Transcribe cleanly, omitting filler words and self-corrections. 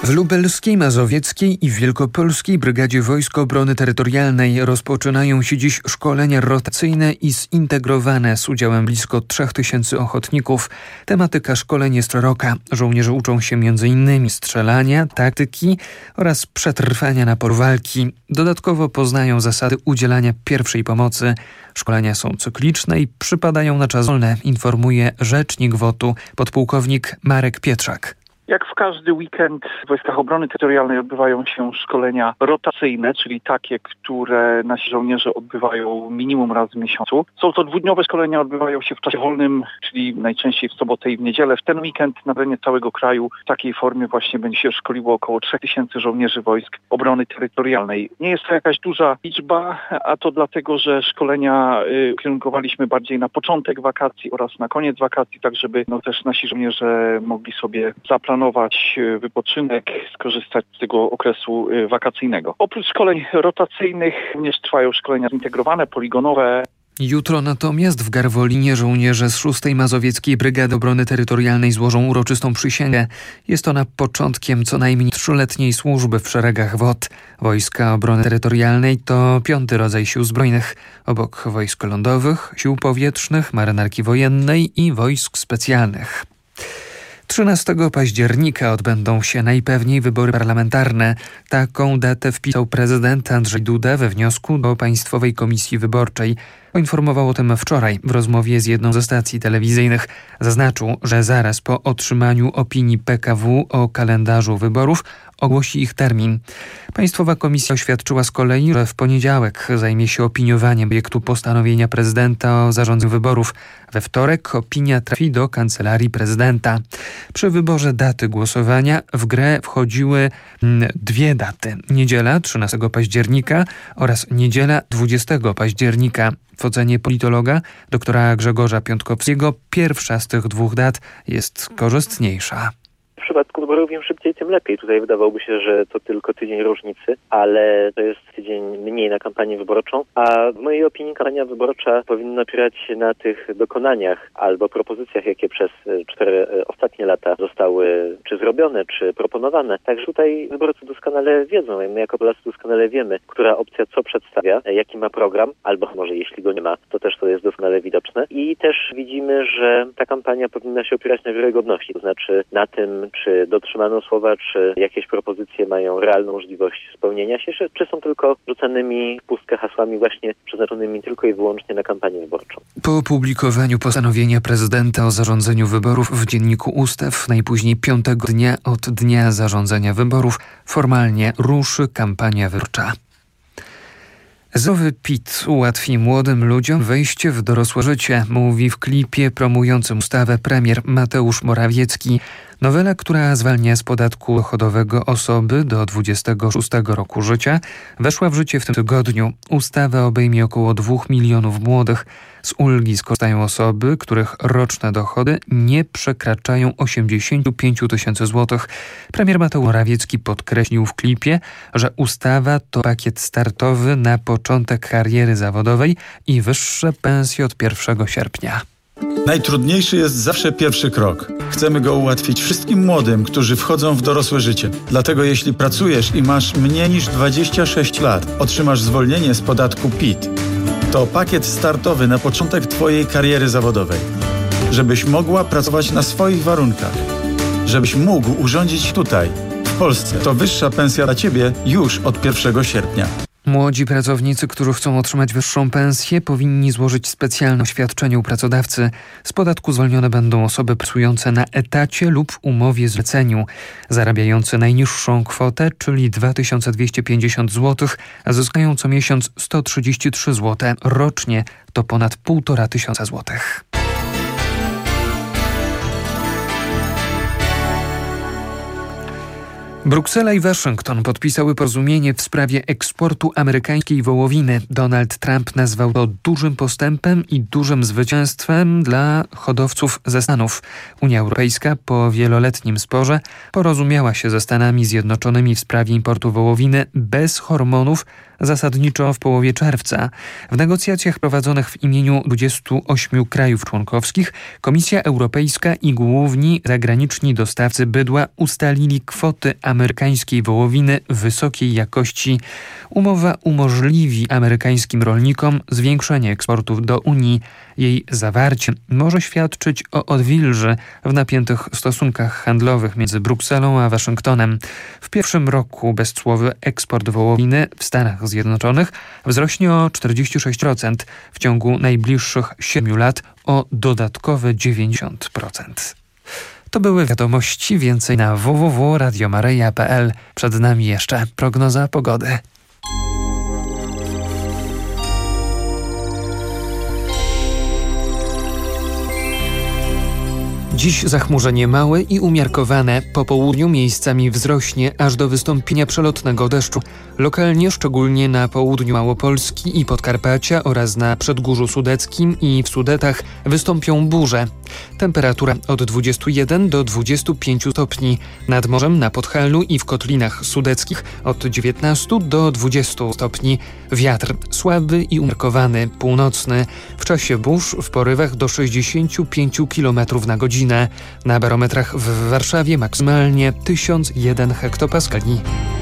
W Lubelskiej, Mazowieckiej i Wielkopolskiej Brygadzie Wojsk Obrony Terytorialnej rozpoczynają się dziś szkolenia rotacyjne i zintegrowane z udziałem blisko 3000 ochotników. Tematyka szkoleń jest szeroka. Żołnierze uczą się m.in. strzelania, taktyki oraz przetrwania na polu walki. Dodatkowo poznają zasady udzielania pierwszej pomocy. Szkolenia są cykliczne i przypadają na czas wolny, informuje rzecznik WOT-u podpułkownik Marek Pietrzak. Jak w każdy weekend w Wojskach Obrony Terytorialnej odbywają się szkolenia rotacyjne, czyli takie, które nasi żołnierze odbywają minimum raz w miesiącu. Są to dwudniowe szkolenia, odbywają się w czasie wolnym, czyli najczęściej w sobotę i w niedzielę. W ten weekend na terenie całego kraju w takiej formie właśnie będzie się szkoliło około 3000 żołnierzy Wojsk Obrony Terytorialnej. Nie jest to jakaś duża liczba, a to dlatego, że szkolenia ukierunkowaliśmy bardziej na początek wakacji oraz na koniec wakacji, tak żeby też nasi żołnierze mogli sobie zaplanować wypoczynek, skorzystać z tego okresu wakacyjnego. Oprócz szkoleń rotacyjnych również trwają szkolenia zintegrowane, poligonowe. Jutro natomiast w Garwolinie żołnierze z 6. Mazowieckiej Brygady Obrony Terytorialnej złożą uroczystą przysięgę. Jest ona początkiem co najmniej 3-letniej służby w szeregach WOT. Wojska Obrony Terytorialnej to 5. rodzaj sił zbrojnych. Obok wojsk lądowych, sił powietrznych, marynarki wojennej i wojsk specjalnych. 13 października odbędą się najpewniej wybory parlamentarne. Taką datę wpisał prezydent Andrzej Duda we wniosku do Państwowej Komisji Wyborczej. Poinformował o tym wczoraj w rozmowie z jedną ze stacji telewizyjnych. Zaznaczył, że zaraz po otrzymaniu opinii PKW o kalendarzu wyborów ogłosi ich termin. Państwowa Komisja oświadczyła z kolei, że w poniedziałek zajmie się opiniowaniem projektu postanowienia prezydenta o zarządzaniu wyborów. We wtorek opinia trafi do Kancelarii Prezydenta. Przy wyborze daty głosowania w grę wchodziły dwie daty. Niedziela 13 października oraz niedziela 20 października. W ocenie politologa doktora Grzegorza Piątkowskiego pierwsza z tych dwóch dat jest korzystniejsza. W przypadku wyborów im szybciej, tym lepiej. Tutaj wydawałoby się, że to tylko tydzień różnicy, ale to jest tydzień mniej na kampanię wyborczą, a w mojej opinii kampania wyborcza powinna opierać się na tych dokonaniach albo propozycjach, jakie przez 4 ostatnie lata zostały czy zrobione, czy proponowane. Także tutaj wyborcy doskonale wiedzą, my jako Polacy doskonale wiemy, która opcja co przedstawia, jaki ma program, albo może jeśli go nie ma, to jest doskonale widoczne. I też widzimy, że ta kampania powinna się opierać na wiarygodności, to znaczy na tym, czy dotrzymano słowa, czy jakieś propozycje mają realną możliwość spełnienia się, czy są tylko rzucanymi w pustkę hasłami właśnie przeznaczonymi tylko i wyłącznie na kampanię wyborczą. Po opublikowaniu postanowienia prezydenta o zarządzeniu wyborów w Dzienniku Ustaw najpóźniej 5. dnia od dnia zarządzenia wyborów formalnie ruszy kampania wyborcza. Zerowy PIT ułatwi młodym ludziom wejście w dorosłe życie, mówi w klipie promującym ustawę premier Mateusz Morawiecki. Nowela, która zwalnia z podatku dochodowego osoby do 26 roku życia, weszła w życie w tym tygodniu. Ustawa obejmie około 2 milionów młodych. Z ulgi skorzystają osoby, których roczne dochody nie przekraczają 85 000 złotych. Premier Mateusz Morawiecki podkreślił w klipie, że ustawa to pakiet startowy na początek kariery zawodowej i wyższe pensje od 1 sierpnia. Najtrudniejszy jest zawsze pierwszy krok. Chcemy go ułatwić wszystkim młodym, którzy wchodzą w dorosłe życie. Dlatego jeśli pracujesz i masz mniej niż 26 lat, otrzymasz zwolnienie z podatku PIT. To pakiet startowy na początek Twojej kariery zawodowej. Żebyś mogła pracować na swoich warunkach. Żebyś mógł urządzić tutaj, w Polsce. To wyższa pensja dla Ciebie już od 1 sierpnia. Młodzi pracownicy, którzy chcą otrzymać wyższą pensję, powinni złożyć specjalne oświadczenie u pracodawcy. Z podatku zwolnione będą osoby pracujące na etacie lub umowie zleceniu, zarabiające najniższą kwotę, czyli 2250 zł, a zyskają co miesiąc 133 zł. Rocznie to ponad 1500 złotych. Bruksela i Waszyngton podpisały porozumienie w sprawie eksportu amerykańskiej wołowiny. Donald Trump nazwał to dużym postępem i dużym zwycięstwem dla hodowców ze Stanów. Unia Europejska po wieloletnim sporze porozumiała się ze Stanami Zjednoczonymi w sprawie importu wołowiny bez hormonów zasadniczo w połowie czerwca. W negocjacjach prowadzonych w imieniu 28 krajów członkowskich Komisja Europejska i główni zagraniczni dostawcy bydła ustalili kwoty amerykańskiej wołowiny wysokiej jakości. Umowa umożliwi amerykańskim rolnikom zwiększenie eksportów do Unii. Jej zawarcie może świadczyć o odwilży w napiętych stosunkach handlowych między Brukselą a Waszyngtonem. W pierwszym roku bezcłowy eksport wołowiny w Stanach Zjednoczonych wzrośnie o 46%, w ciągu najbliższych 7 lat o dodatkowe 90%. To były wiadomości, więcej na www.radiomaryja.pl. Przed nami jeszcze prognoza pogody. Dziś zachmurzenie małe i umiarkowane. Po południu miejscami wzrośnie aż do wystąpienia przelotnego deszczu. Lokalnie, szczególnie na południu Małopolski i Podkarpacia oraz na Przedgórzu Sudeckim i w Sudetach wystąpią burze. Temperatura od 21 do 25 stopni. Nad morzem na Podhalu i w kotlinach sudeckich od 19 do 20 stopni. Wiatr słaby i umiarkowany, północny. W czasie burz w porywach do 65 km na godzinę. Na barometrach w Warszawie maksymalnie 1001 hektopaskali.